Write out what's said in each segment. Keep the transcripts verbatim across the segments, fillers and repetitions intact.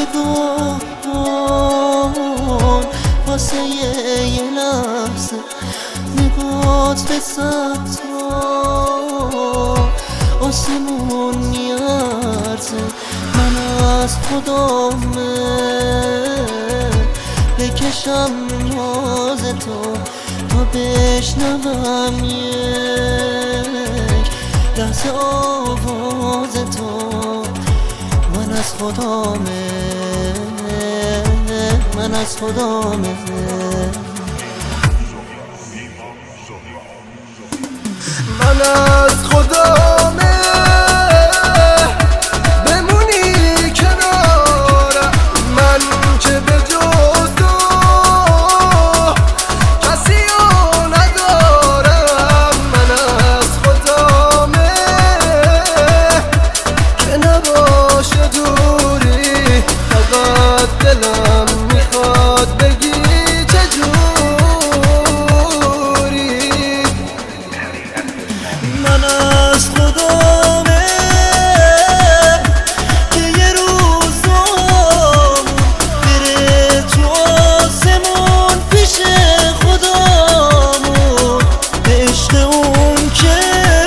نگاه کن واسه یه لحظه، نگات به صد تا آسمون میارزه. من از خدامه بکشم راز تو تا بشنوم یک لحظه آواز تو. من از خدامه، من از خدامه. من از خدامه بمونی کنارم، من که به جز تو کسی رو ندارم. من از خدامه که نباشه دوری، فقط دلم میخواد بگی من از خدامه که یه روزامون بره تو آسمون پیش خدامون، به عشق اون که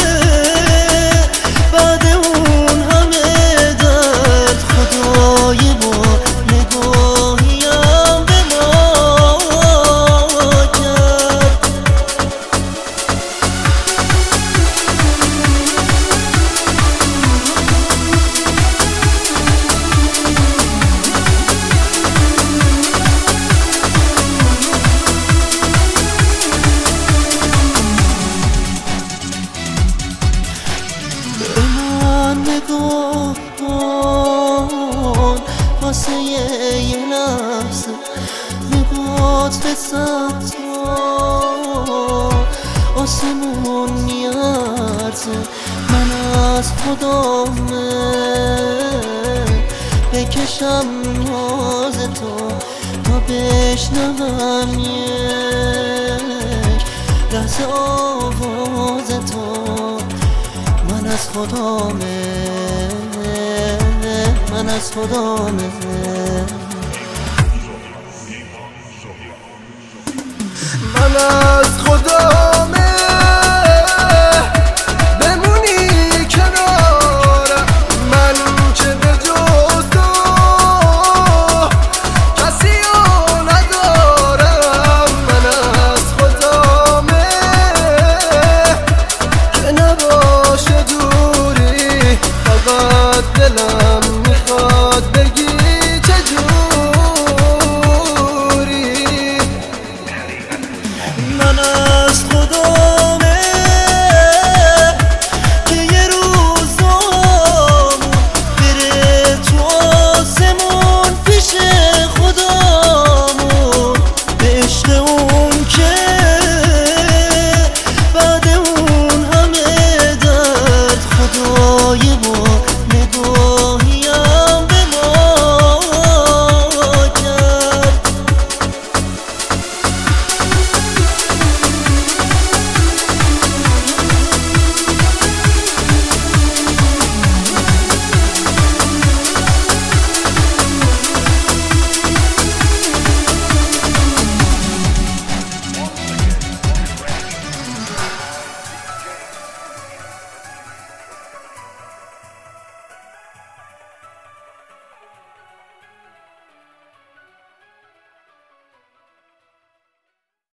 بعد اون همه درد خدای ما نگاهیم به ما کرد. نگاه کن واسه یه لحظه، نگات به صد تا آسمون میارزه. من از خدامه بکشم راز تو تا بشنوم یک لحظه آواز تو. من از خدامه، من از خدامه. من از خدامه بمونی کنارم، من که به جز تو کسی رو ندارم. من از خدامه که نباشه دوری، فقط دلم میخواد